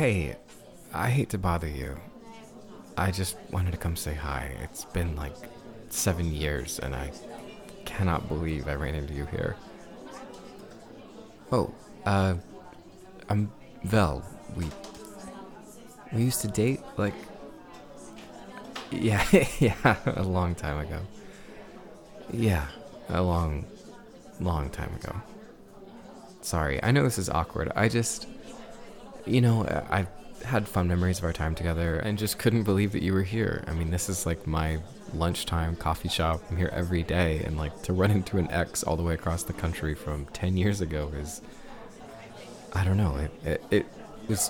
Hey, I hate to bother you. I just wanted to come say hi. It's been like 7 years and I cannot believe I ran into you here. Oh, uh, I'm Vel. We used to date like yeah, yeah, a long time ago. Yeah, a long time ago. Sorry, I know this is awkward. I've had fun memories of our time together and just couldn't believe that you were here. I mean, this is like my lunchtime coffee shop. I'm here every day, and like to run into an ex all the way across the country from 10 years ago is, I don't know, it was,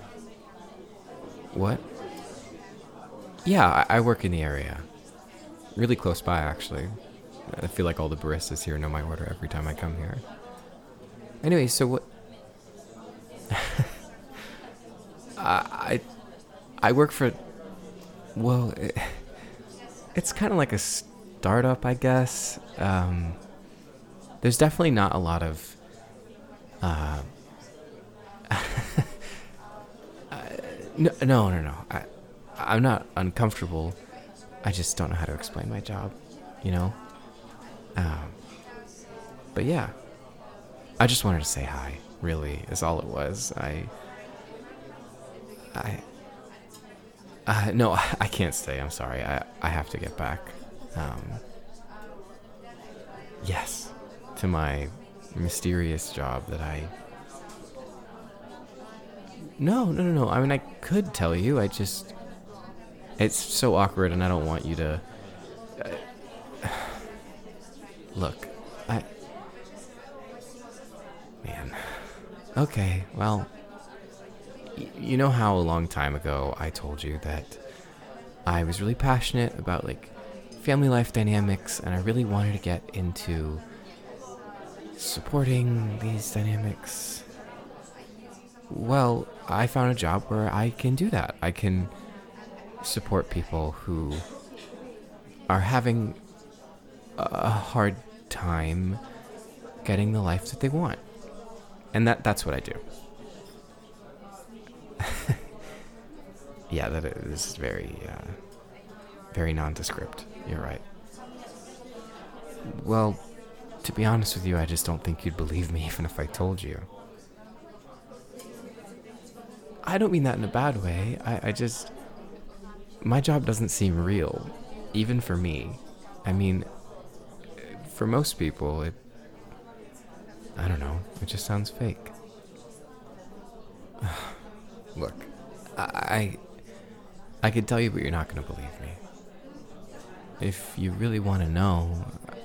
what? Yeah, I work in the area. Really close by, actually. I feel like all the baristas here know my order every time I come here. Anyway, so what? I I work for. Well, it's kind of like a startup, I guess. There's definitely not a lot of. Uh, no. I'm not uncomfortable. I just don't know how to explain my job, you know. Um, but yeah, I just wanted to say hi. Really, is all it was. I, no, I can't stay. I'm sorry. I have to get back. Um, yes, to my mysterious job that I. No. I mean, I could tell you. It's so awkward, and I don't want you to. Look, I. Man. Okay, well. You know how a long time ago I told you that I was really passionate about like family life dynamics, and I really wanted to get into supporting these dynamics. Well, I found a job where I can do that. I can support people who are having a hard time getting the life that they want. And that's what I do. Yeah, that is very nondescript. You're right. Well, to be honest with you, I just don't think you'd believe me even if I told you. I don't mean that in a bad way. I just. My job doesn't seem real, even for me. I mean, for most people, I don't know, it just sounds fake. Look, I. I could tell you, but you're not going to believe me. If you really want to know,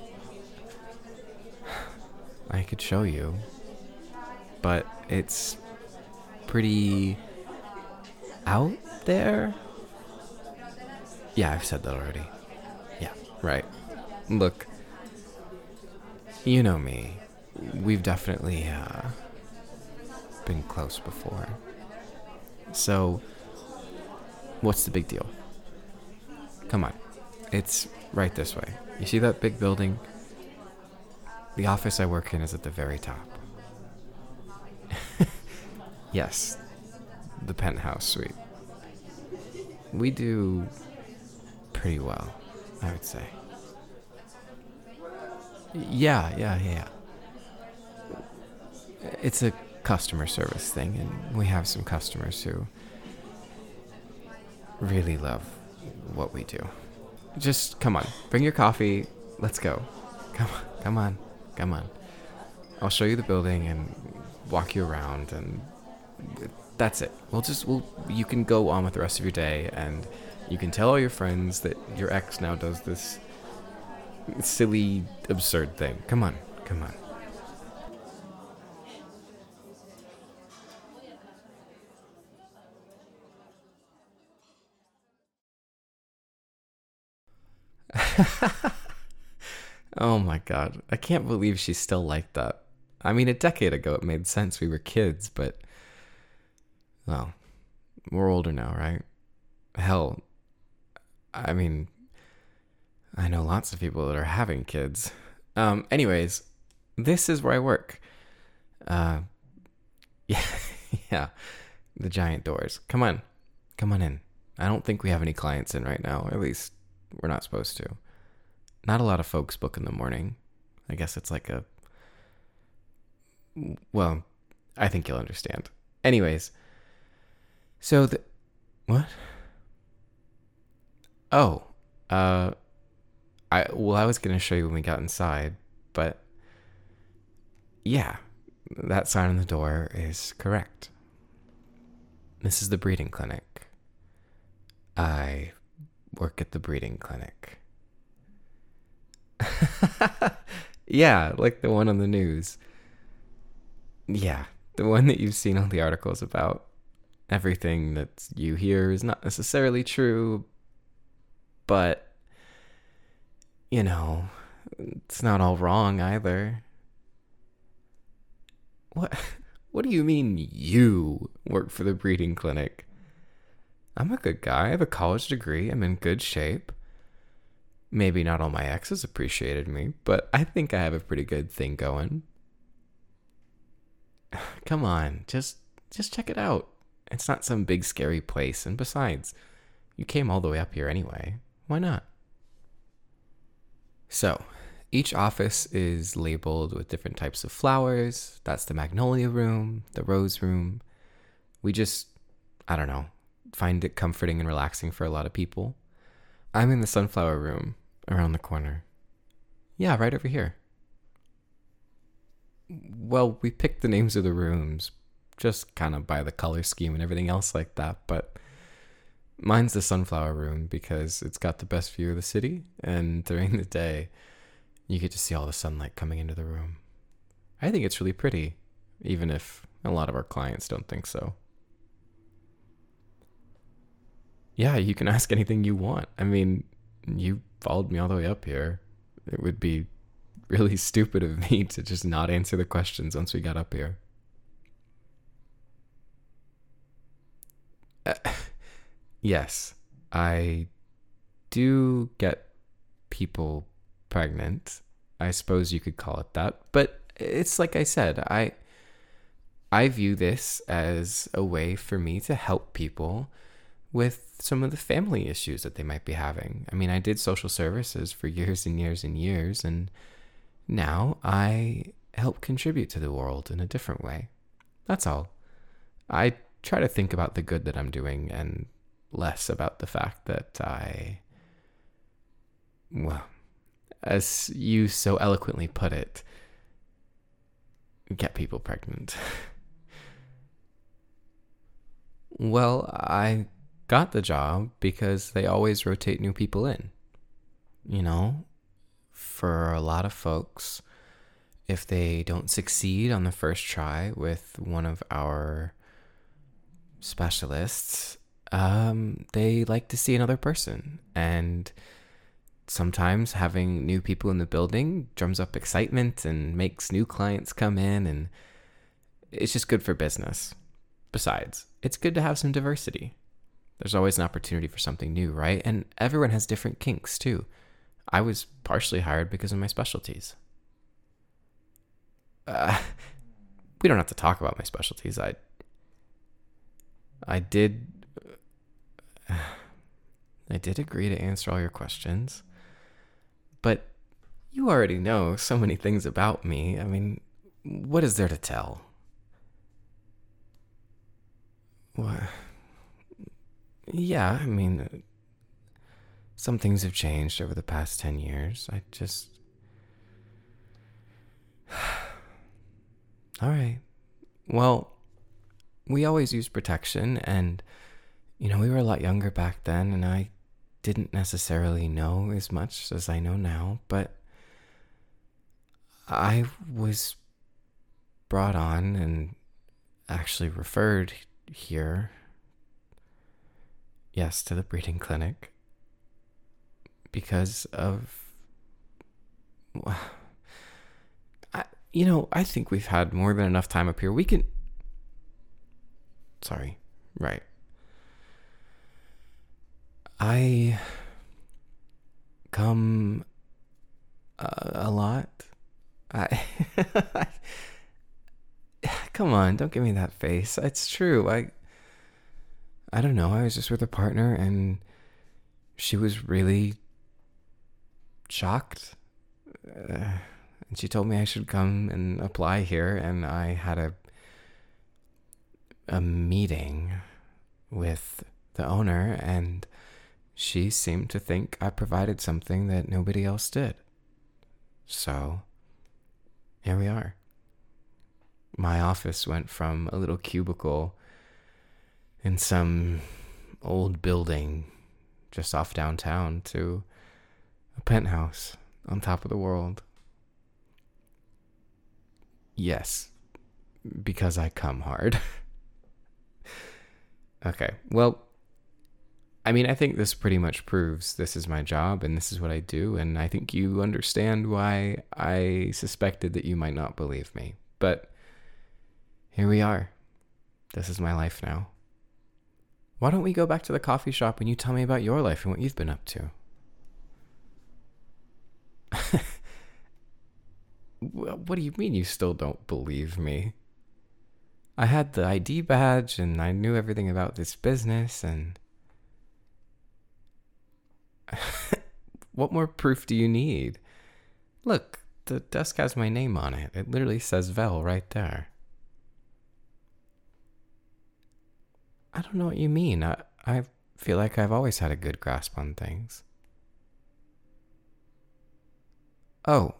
I could show you. But it's pretty out there. Yeah, I've said that already. Yeah, right. Look, you know me. We've definitely been close before. So, what's the big deal? Come on. It's right this way. You see that big building? The office I work in is at the very top. Yes, the penthouse suite. We do pretty well, I would say. Yeah. It's a customer service thing, and we have some customers who really love what we do. Just come on, bring your coffee. Let's go. Come on. I'll show you the building and walk you around, and that's it. You can go on with the rest of your day, and you can tell all your friends that your ex now does this silly, absurd thing. Come on. Oh my god, I can't believe she's still like that. I mean, a decade ago it made sense, we were kids, but, well, we're older now, right? Hell, I mean, I know lots of people that are having kids. Anyways, this is where I work. Uh, yeah, yeah. The giant doors. Come on. Come on in. I don't think we have any clients in right now. At least we're not supposed to. Not a lot of folks book in the morning. I guess it's like a... Well, I think you'll understand. Anyways. So the... What? Oh. I was going to show you when we got inside, but... Yeah. That sign on the door is correct. This is the breeding clinic. I work at the breeding clinic. Yeah, like the one on the news. Yeah, the one that you've seen all the articles about. Everything that you hear is not necessarily true, but, you know, it's not all wrong either. What do you mean you work for the breeding clinic? I'm a good guy. I have a college degree. I'm in good shape. Maybe not all my exes appreciated me, but I think I have a pretty good thing going. Come on, just check it out. It's not some big scary place, and besides, you came all the way up here anyway. Why not? So, each office is labeled with different types of flowers. That's the magnolia room, the rose room. We just, I don't know, find it comforting and relaxing for a lot of people. I'm in the sunflower room around the corner. Yeah, right over here. Well, we picked the names of the rooms just kind of by the color scheme and everything else like that, but mine's the sunflower room because it's got the best view of the city, and during the day, you get to see all the sunlight coming into the room. I think it's really pretty, even if a lot of our clients don't think so. Yeah, you can ask anything you want. I mean, you followed me all the way up here. It would be really stupid of me to just not answer the questions once we got up here. Yes, I do get people pregnant. I suppose you could call it that. But it's like I said, I view this as a way for me to help people with some of the family issues that they might be having. I mean, I did social services for years and years and years, and now I help contribute to the world in a different way. That's all. I try to think about the good that I'm doing and less about the fact that well, as you so eloquently put it, get people pregnant. Well, I got the job because they always rotate new people in. You know, for a lot of folks, if they don't succeed on the first try with one of our specialists, they like to see another person. And sometimes having new people in the building drums up excitement and makes new clients come in, and it's just good for business. Besides, it's good to have some diversity. There's always an opportunity for something new, right? And everyone has different kinks too. I was partially hired because of my specialties. We don't have to talk about my specialties. I did agree to answer all your questions, but you already know so many things about me. I mean, what is there to tell? What? Yeah, I mean, some things have changed over the past 10 years. All right. Well, we always use protection, and, you know, we were a lot younger back then, and I didn't necessarily know as much as I know now, but I was brought on and actually referred here, yes, to the breeding clinic, because of, I think we've had more than enough time up here. Right. I come a lot. Come on, don't give me that face. It's true. I don't know. I was just with a partner and she was really shocked. And she told me I should come and apply here. And I had a meeting with the owner, and she seemed to think I provided something that nobody else did. So here we are. My office went from a little cubicle in some old building just off downtown to a penthouse on top of the world. Yes, because I come hard. Okay, well, I mean, I think this pretty much proves this is my job and this is what I do, and I think you understand why I suspected that you might not believe me. But here we are. This is my life now. Why don't we go back to the coffee shop and you tell me about your life and what you've been up to? What do you mean you still don't believe me? I had the ID badge and I knew everything about this business and... What more proof do you need? Look, the desk has my name on it. It literally says Vel right there. I don't know what you mean. I feel like I've always had a good grasp on things. Oh,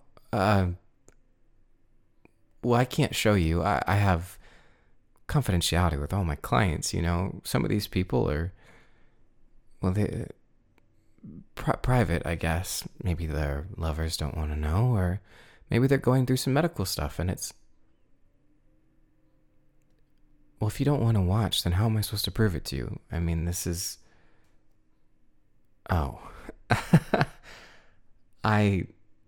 well, I can't show you. I have confidentiality with all my clients, you know. Some of these people are, well, they private, I guess. Maybe their lovers don't want to know, or maybe they're going through some medical stuff and it's... Well, if you don't want to watch, then how am I supposed to prove it to you? I mean, this is... Oh. I'm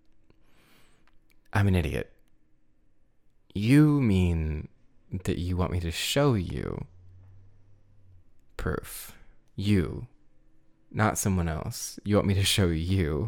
an idiot. You mean that you want me to show you proof? You. Not someone else. You want me to show you?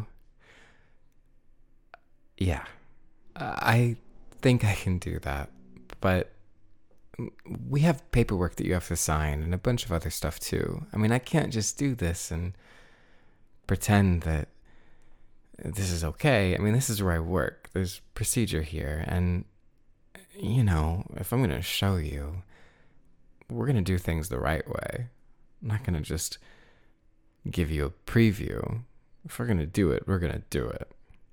Yeah. I think I can do that. But we have paperwork that you have to sign and a bunch of other stuff too. I mean, I can't just do this and pretend that this is okay. I mean, this is where I work. There's procedure here. And, you know, if I'm going to show you, we're going to do things the right way. I'm not going to just give you a preview. If we're going to do it, we're going to do it.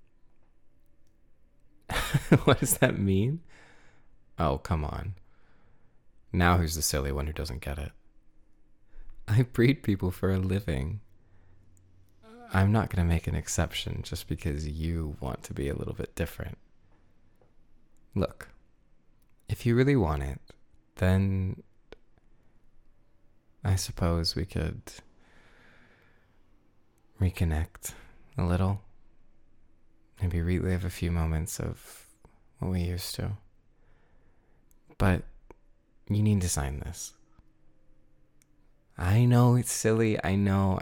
What does that mean? Oh, come on. Now who's the silly one who doesn't get it? I breed people for a living. I'm not going to make an exception just because you want to be a little bit different. Look, if you really want it, then I suppose we could reconnect a little. Maybe relive a few moments of what we used to. But you need to sign this. I know it's silly. I know.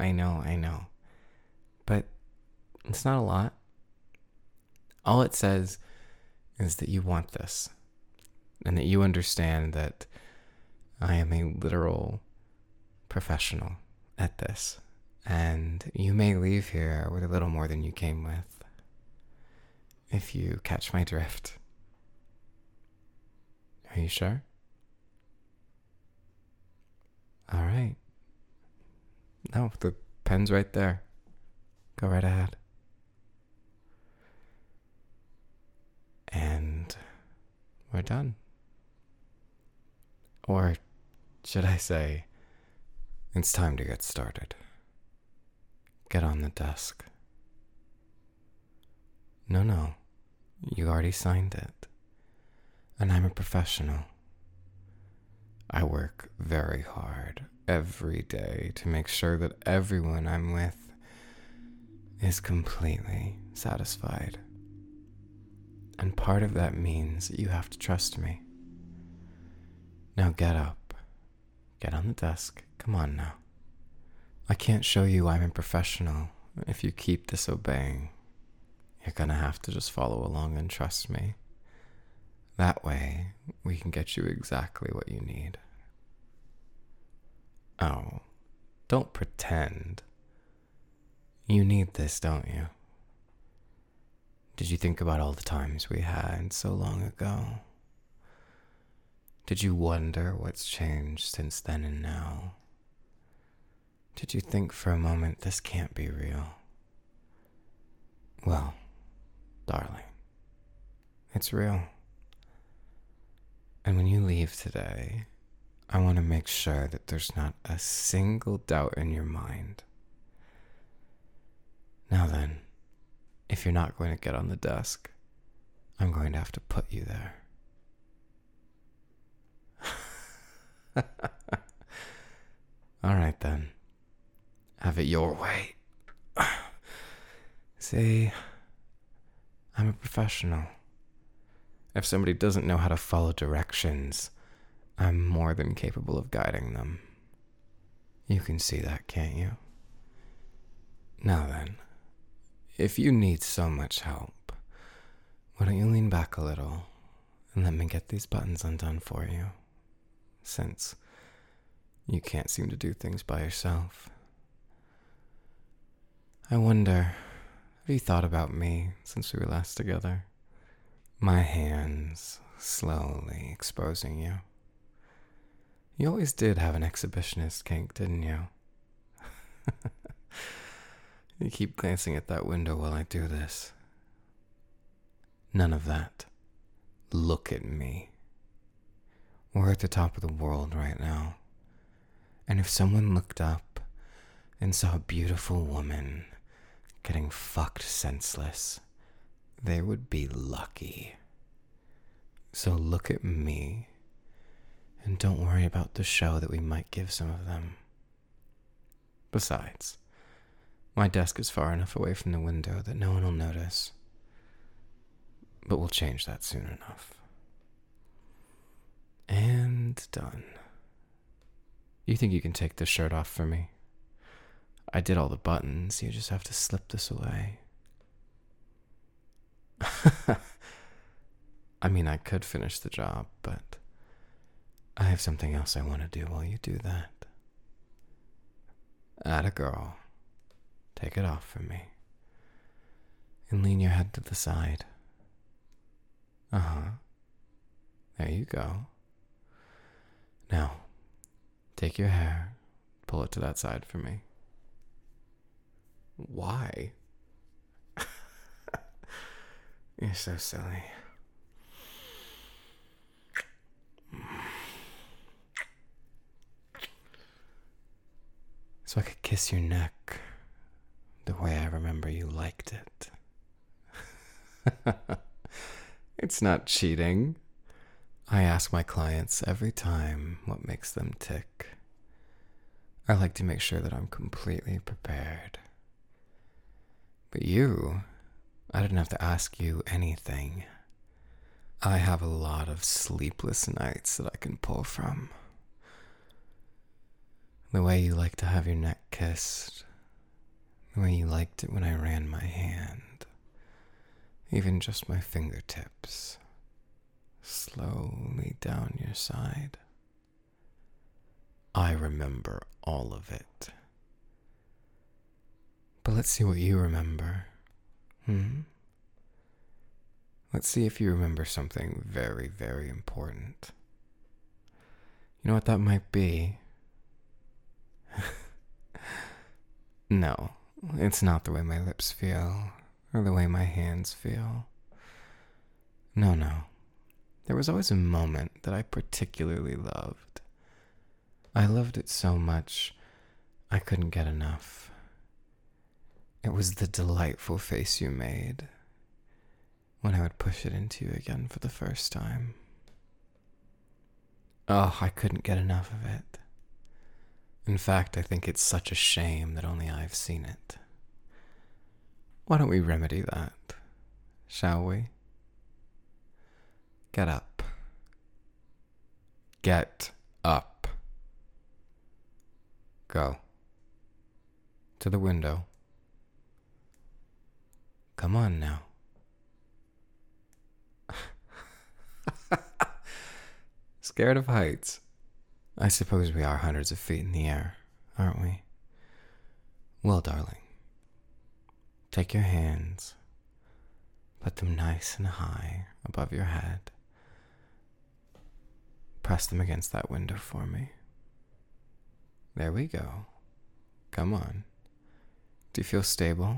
But it's not a lot. All it says is that you want this. And that you understand that I am a literal professional at this. And you may leave here with a little more than you came with. If you catch my drift. Are you sure? All right. No, the pen's right there. Go right ahead. And we're done. Or should I say, it's time to get started. Get on the desk. No. You already signed it. And I'm a professional. I work very hard every day to make sure that everyone I'm with is completely satisfied. And part of that means that you have to trust me. Now get up. Get on the desk. Come on now. I can't show you I'm a professional if you keep disobeying. You're gonna have to just follow along and trust me. That way, we can get you exactly what you need. Oh, Don't pretend. You need this, don't you? Did you think about all the times we had so long ago? Did you wonder what's changed since then and now? Did you think for a moment this can't be real? Well, darling, it's real. And when you leave today, I want to make sure that there's not a single doubt in your mind. Now then, if you're not going to get on the desk, I'm going to have to put you there. All right then. Have it your way. See, I'm a professional. If somebody doesn't know how to follow directions, I'm more than capable of guiding them. You can see that, can't you? Now then, if you need so much help, why don't you lean back a little and let me get these buttons undone for you, since you can't seem to do things by yourself. I wonder, have you thought about me since we were last together? My hands slowly exposing you. You always did have an exhibitionist kink, didn't you? You keep glancing at that window while I do this. None of that. Look at me. We're at the top of the world right now. And if someone looked up and saw a beautiful woman getting fucked senseless, they would be lucky. So look at me, and don't worry about the show that we might give some of them. Besides, my desk is far enough away from the window that no one will notice. But we'll change that soon enough. And done. You think you can take this shirt off for me? I did all the buttons, you just have to slip this away. I mean, I could finish the job, but I have something else I want to do while you do that. Atta girl. Take it off for me. And lean your head to the side. Uh-huh. There you go. Now, take your hair, pull it to that side for me. Why? You're so silly. So I could kiss your neck the way I remember you liked it. It's not cheating. I ask my clients every time what makes them tick. I like to make sure that I'm completely prepared. But you, I didn't have to ask you anything. I have a lot of sleepless nights that I can pull from. The way you like to have your neck kissed. The way you liked it when I ran my hand. Even just my fingertips. Slowly down your side. I remember all of it. But let's see what you remember. Let's see if you remember something very, very important. You know what that might be? No, it's not the way my lips feel, or the way my hands feel. No. There was always a moment that I particularly loved. I loved it so much, I couldn't get enough. It was the delightful face you made when I would push it into you again for the first time. Oh, I couldn't get enough of it. In fact, I think it's such a shame that only I've seen it. Why don't we remedy that, shall we? Get up. Get up. Go. To the window. Come on now. Scared of heights? I suppose we are hundreds of feet in the air, aren't we? Well, darling, take your hands, put them nice and high above your head. Press them against that window for me. There we go. Come on. Do you feel stable?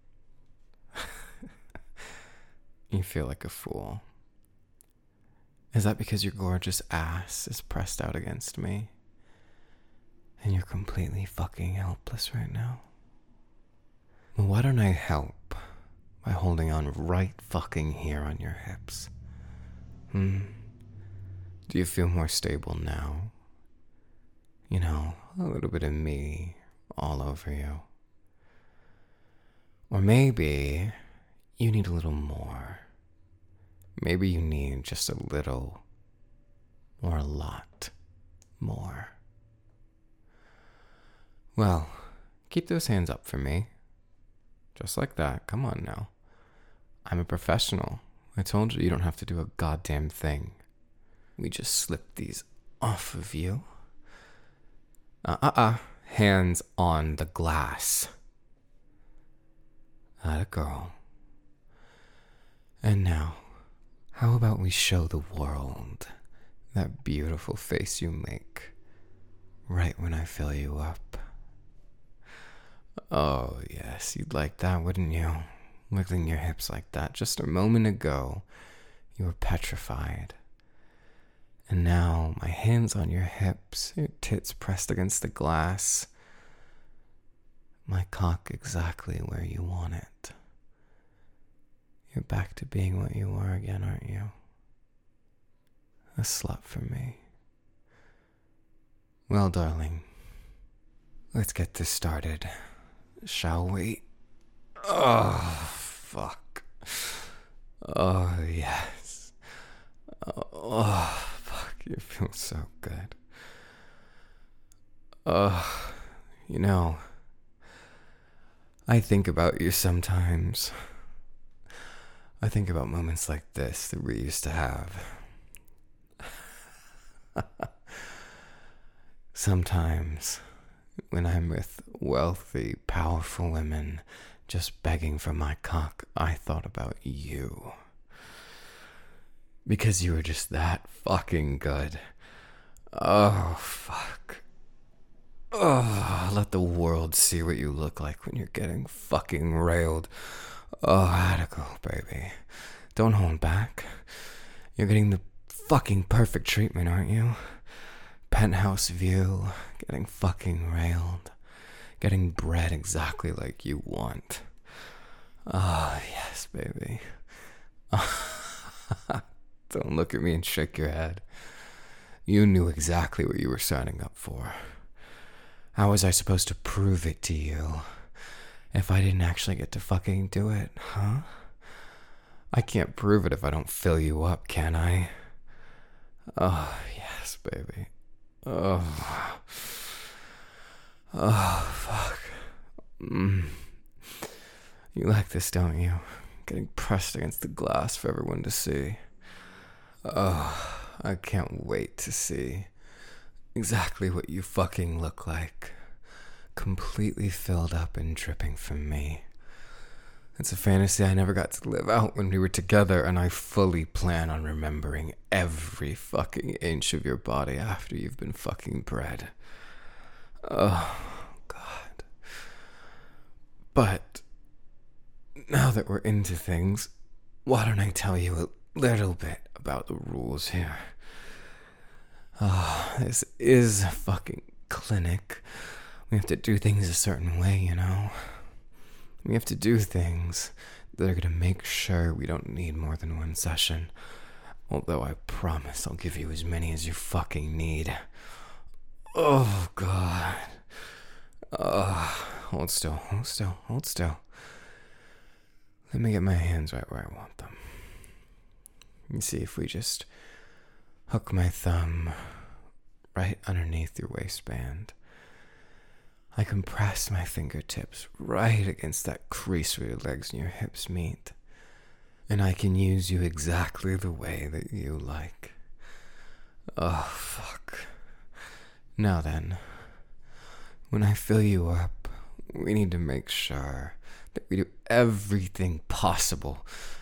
You feel like a fool. Is that because your gorgeous ass is pressed out against me? And you're completely fucking helpless right now? Well, why don't I help by holding on right fucking here on your hips? Do you feel more stable now? You know, a little bit of me all over you. Or maybe you need a little more. Maybe you need just a little or a lot more. Well, keep those hands up for me. Just like that. Come on now. I'm a professional. I told you don't have to do a goddamn thing. We just slip these off of you. Hands on the glass. Atta girl. And now, how about we show the world that beautiful face you make right when I fill you up? Oh, yes, you'd like that, wouldn't you? Wiggling your hips like that. Just a moment ago, you were petrified. And now, my hands on your hips, your tits pressed against the glass. My cock exactly where you want it. You're back to being what you were again, aren't you? A slut for me. Well, darling, let's get this started, shall we? Oh, fuck. Oh, yes. Oh, fuck, you feel so good. You know, I think about you sometimes. I think about moments like this that we used to have. Sometimes, when I'm with wealthy, powerful women just begging for my cock, I thought about you. Because you were just that fucking good. Oh, fuck. Oh, let the world see what you look like when you're getting fucking railed. Oh, how'd go, baby? Don't hold back. You're getting the fucking perfect treatment, aren't you? Penthouse view, getting fucking railed, getting bread exactly like you want. Oh, yes, baby. Don't look at me and shake your head. You knew exactly what you were signing up for. How was I supposed to prove it to you if I didn't actually get to fucking do it, huh? I can't prove it if I don't fill you up, can I? Oh, yes, baby. Oh, fuck. You like this, don't you? Getting pressed against the glass for everyone to see. Oh, I can't wait to see exactly what you fucking look like. Completely filled up and dripping from me. It's a fantasy I never got to live out when we were together, and I fully plan on remembering every fucking inch of your body after you've been fucking bred. Oh, God. But now that we're into things, why don't I tell you a little bit about the rules here? This is a fucking clinic. We have to do things a certain way, you know? We have to do things that are gonna make sure we don't need more than one session. Although I promise I'll give you as many as you fucking need. Oh, God. Hold still, hold still, hold still. Let me get my hands right where I want them. You see, if we just hook my thumb right underneath your waistband, I compress my fingertips right against that crease where your legs and your hips meet. And I can use you exactly the way that you like. Oh, fuck. Now then, when I fill you up, We need to make sure that we do everything possible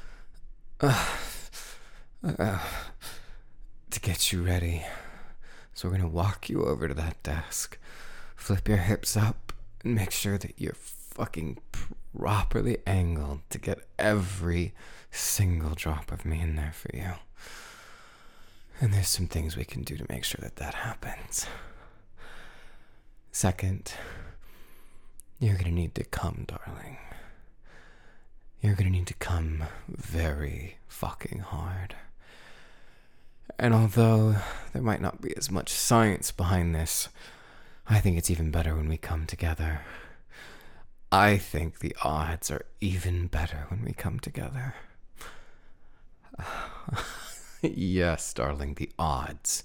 to get you ready. So we're gonna walk you over to that desk, flip your hips up, and make sure that you're fucking properly angled to get every single drop of me in there for you. And there's some things we can do to make sure that that happens. Second, you're gonna need to come, darling. You're gonna need to come very fucking hard. And although there might not be as much science behind this, I think it's even better when we come together. I think the odds are even better when we come together. Yes, darling, the odds.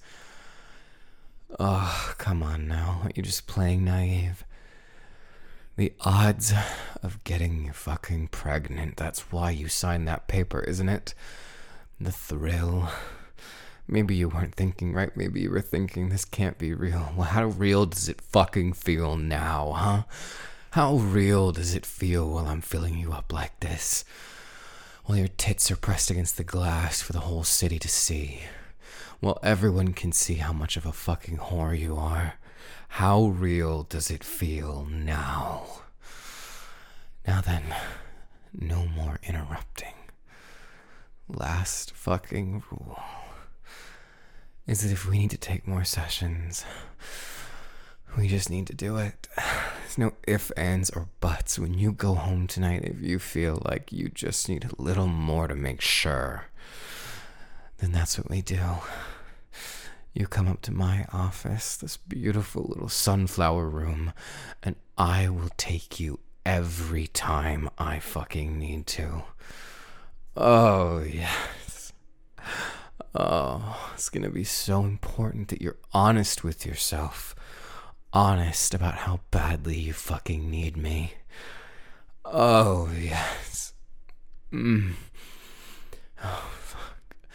Oh, come on now. Are you just playing naive? The odds of getting you fucking pregnant. That's why you signed that paper, isn't it? The thrill. Maybe you weren't thinking right. Maybe you were thinking this can't be real. Well, how real does it fucking feel now, huh? How real does it feel while I'm filling you up like this? While your tits are pressed against the glass for the whole city to see. While everyone can see how much of a fucking whore you are. How real does it feel now? Now then, no more interrupting. Last fucking rule is that if we need to take more sessions, we just need to do it. There's no ifs, ands, or buts. When you go home tonight, if you feel like you just need a little more to make sure, then that's what we do. You come up to my office, this beautiful little sunflower room, and I will take you every time I fucking need to. Oh, yes. Oh, it's gonna be so important that you're honest with yourself. Honest about how badly you fucking need me. Oh, yes. Oh, fuck.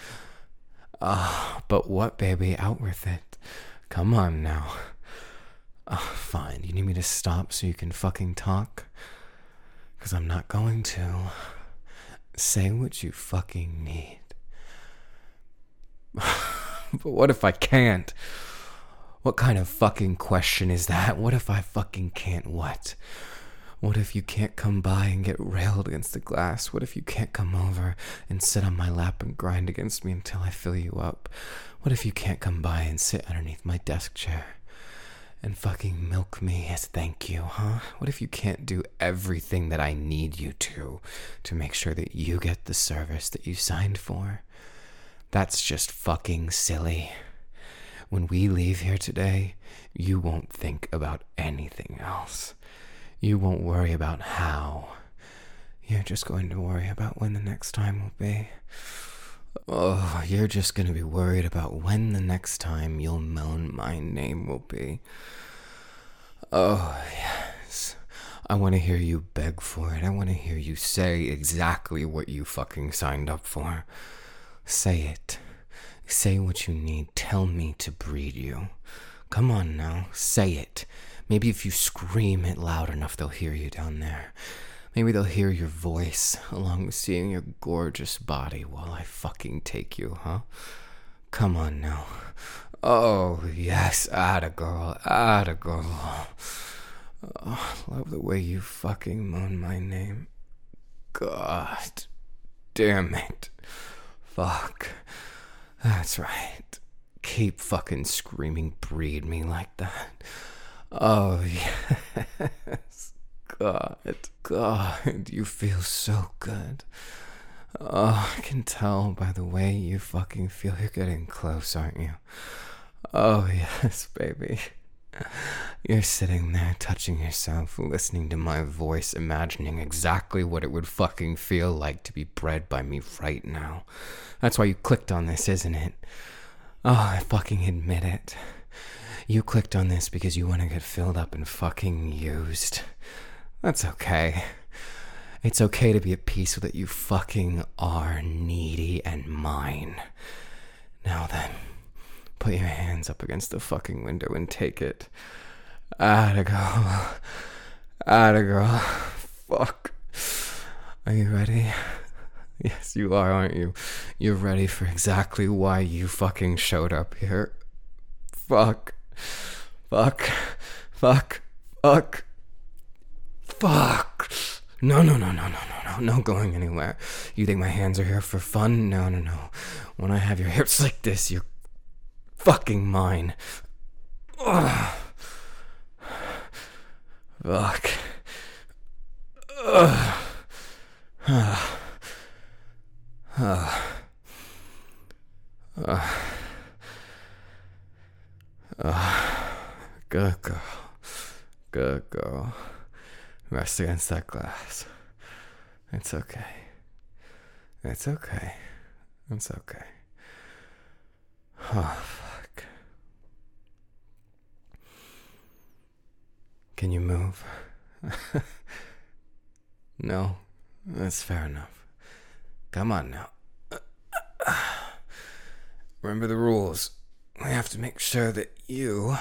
But what, baby? Out with it. Come on now. Fine. You need me to stop so you can fucking talk? 'Cause I'm not going to. Say what you fucking need. But what if I can't? What kind of fucking question is that? What if I fucking can't what? What if you can't come by and get railed against the glass? What if you can't come over and sit on my lap and grind against me until I fill you up? What if you can't come by and sit underneath my desk chair and fucking milk me as thank you, huh? What if you can't do everything that I need you to make sure that you get the service that you signed for? That's just fucking silly. When we leave here today, you won't think about anything else. You won't worry about how. You're just going to worry about when the next time will be. Oh, you're just going to be worried about when the next time you'll moan my name will be. Oh, yes. I want to hear you beg for it. I want to hear you say exactly what you fucking signed up for. Say it. Say what you need. Tell me to breed you. Come on now. Say it. Maybe if you scream it loud enough, they'll hear you down there. Maybe they'll hear your voice along with seeing your gorgeous body while I fucking take you, huh? Come on now. Oh, yes. Atta girl. Atta girl. Oh, love the way you fucking moan my name. God damn it. Fuck. That's right. Keep fucking screaming breed me like that. Oh, yes. God, you feel so good. Oh, I can tell by the way you fucking feel. You're getting close, aren't you? Oh, yes, baby. You're sitting there touching yourself, listening to my voice, imagining exactly what it would fucking feel like to be bred by me right now. That's why you clicked on this, isn't it? Oh, I fucking admit it. You clicked on this because you want to get filled up and fucking used. That's okay. It's okay to be at peace with it. You fucking are needy and mine. Now then, put your hands up against the fucking window and take it. Atta girl. Atta girl. Fuck. Are you ready? Yes, you are, aren't you? You're ready for exactly why you fucking showed up here. Fuck. Fuck. Fuck. Fuck. Fuck. No, no, no, no, no, no, no. No going anywhere. You think my hands are here for fun? No, no, no. When I have your hips like this, you're fucking mine. Ugh. Fuck. Ugh. Good girl. Good girl. Rest against that glass. It's okay. It's okay. It's okay. Oh, fuck. Can you move? No? That's fair enough. Come on now. Remember the rules. We have to make sure that you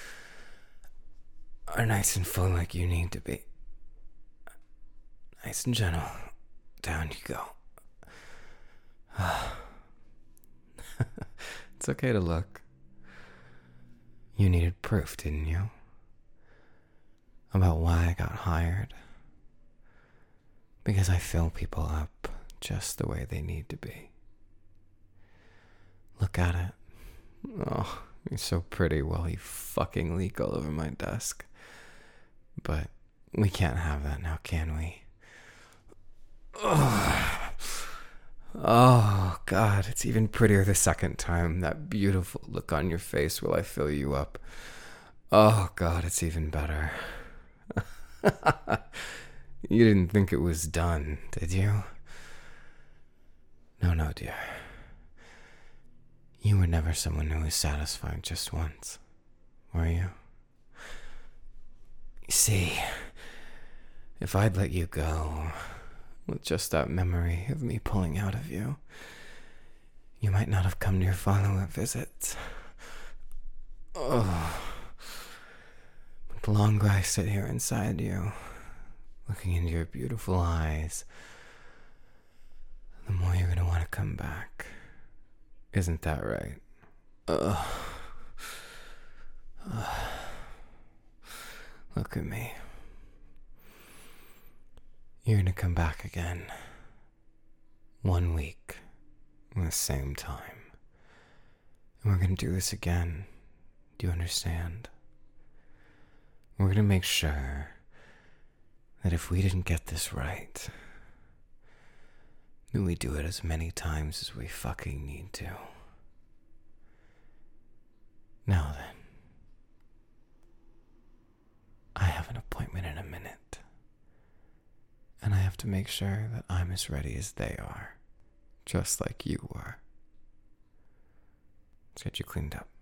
are nice and full like you need to be. Nice and gentle. Down you go. It's okay to look. You needed proof, didn't you? About why I got hired. Because I fill people up just the way they need to be. Look at it. Oh, you're so pretty while you fucking leak all over my desk. But we can't have that now, can we? Oh, God, it's even prettier the second time. That beautiful look on your face while I fill you up. Oh, God, it's even better. You didn't think it was done, did you? No, no, dear. You were never someone who was satisfied just once, were you? You see, if I'd let you go with just that memory of me pulling out of you, you might not have come to your follow-up visits. Oh. But the longer I sit here inside you, looking into your beautiful eyes, the more you're going to want to come back. Isn't that right? Look at me. You're gonna come back again. 1 week. At the same time. And we're gonna do this again. Do you understand? We're gonna make sure that if we didn't get this right, then we do it as many times as we fucking need to. Now then, I have an appointment in a minute, and I have to make sure that I'm as ready as they are, just like you were. Let's get you cleaned up.